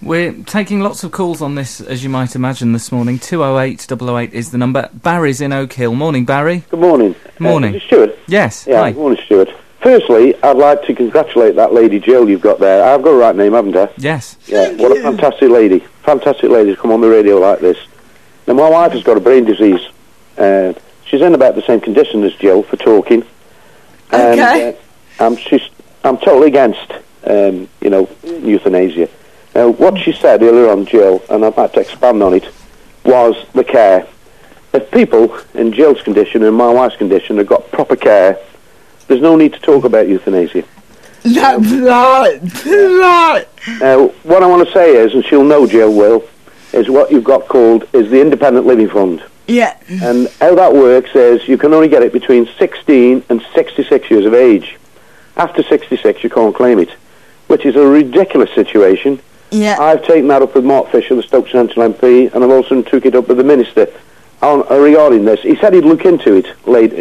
We're taking lots of calls on this, as you might imagine, this morning. 208 008 is the number. Barry's in Oak Hill. Morning, Barry. Good morning. Morning. Is it Stuart? Yes. Yeah, Hi. good morning, Stuart. Firstly, I'd like to congratulate that lady Jill you've got there. I've got the right name, haven't I? Yes. Yeah, what a fantastic lady. Fantastic lady to come on the radio like this. Now, my wife has got a brain disease. She's in about the same condition as Jill for talking. Okay. And I'm totally against, euthanasia. Now, what she said earlier on, Jill, and I'd like to expand on it, was the care. If people in Jill's condition and my wife's condition have got proper care, there's no need to talk about euthanasia. That's right. Now, what I want to say is, and she'll know, Jill will, is what you've got called is the Independent Living Fund. Yeah. And how that works is you can only get it between 16 and 66 years of age. After 66, you can't claim it, which is a ridiculous situation. Yeah. I've taken that up with Mark Fisher, the Stoke Central MP, and I've also took it up with the Minister regarding this. He said he'd look into it later.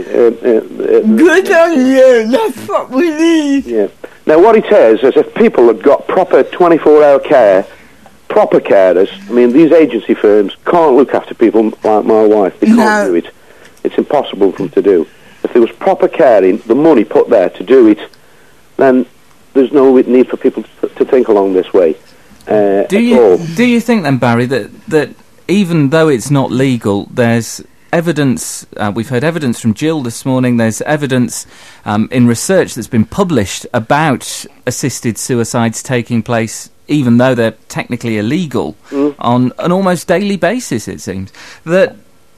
Good on you. That's what we need. Yeah. Now, what it is if people have got proper 24-hour care, proper carers, I mean, these agency firms can't look after people like my wife. They can't do it. It's impossible for them to do. If there was proper caring, the money put there to do it, then there's no need for people to think along this way. Do you think then, Barry, that even though it's not legal, there's evidence, we've heard evidence from Jill this morning, there's evidence in research that's been published about assisted suicides taking place, even though they're technically illegal, on an almost daily basis, it seems, that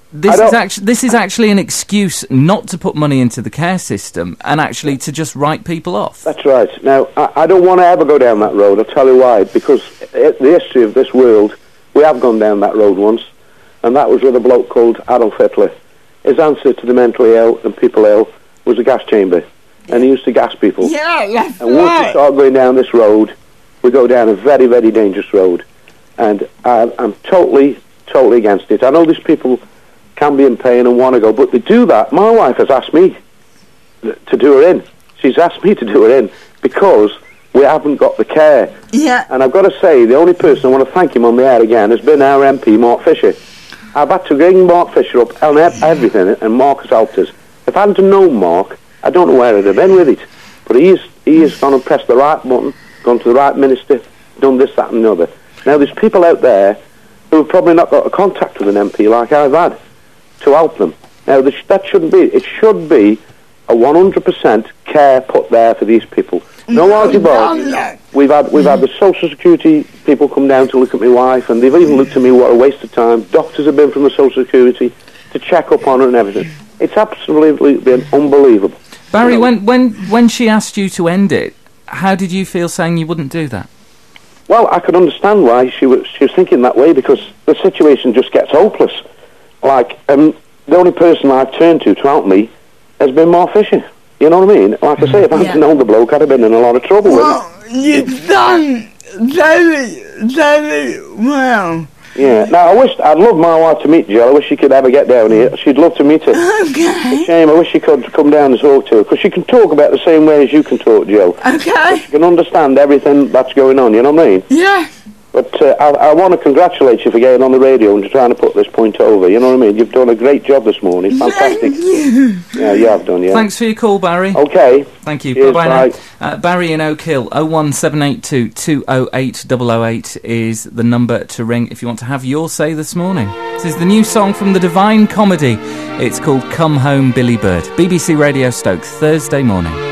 this is actually an excuse not to put money into the care system and actually to just write people off. That's right. Now, I don't want to ever go down that road. I'll tell you why. Because the history of this world, we have gone down that road once, and that was with a bloke called Adolf Hitler. His answer to the mentally ill and people ill was a gas chamber, and he used to gas people. Yeah, that's and once we start going down this road, we go down a very, very dangerous road, and I'm totally against it. I know these people can be in pain and want to go, but they do that. My wife has asked me to do her in. She's asked me to do her in because we haven't got the care. Yeah. And I've got to say, the only person I want to thank him on the air again has been our MP, Mark Fisher. I've had to ring Mark Fisher up on everything, and Mark has helped us. If I hadn't known Mark, I don't know where I'd have been with it. But he has gone and pressed the right button, gone to the right minister, done this, that and the other. Now, there's people out there who have probably not got a contact with an MP like I've had to help them. Now, that shouldn't be. It should be a 100% care put there for these people. No argy-bargy. We've had the Social Security people come down to look at my wife, and they've even looked at me, what a waste of time. Doctors have been from the Social Security to check up on her and everything. It's absolutely been unbelievable. Barry, when she asked you to end it, how did you feel saying you wouldn't do that? Well, I could understand why she was thinking that way, because the situation just gets hopeless. Like, the only person I've turned to help me has been Mark Fisher. You know what I mean? Like I say, if I hadn't known the bloke, I'd have been in a lot of trouble with him. You've done very well. Yeah. Now, I'd love my wife to meet Jill. I wish she could ever get down here. She'd love to meet her. Okay. It's a shame. I wish she could come down and talk to her, because she can talk about the same way as you can talk, Jill. Okay. She can understand everything that's going on, you know what I mean? Yeah. But I want to congratulate you for getting on the radio and trying to put this point over. You know what I mean? You've done a great job this morning. Fantastic. Thank you. Yeah, you have done, yeah. Thanks for your call, Barry. Okay. Thank you. Cheers, Bye-bye now. Barry in Oak Hill, 01782 208 008 is the number to ring if you want to have your say this morning. This is the new song from the Divine Comedy. It's called Come Home, Billy Bird. BBC Radio Stoke, Thursday morning.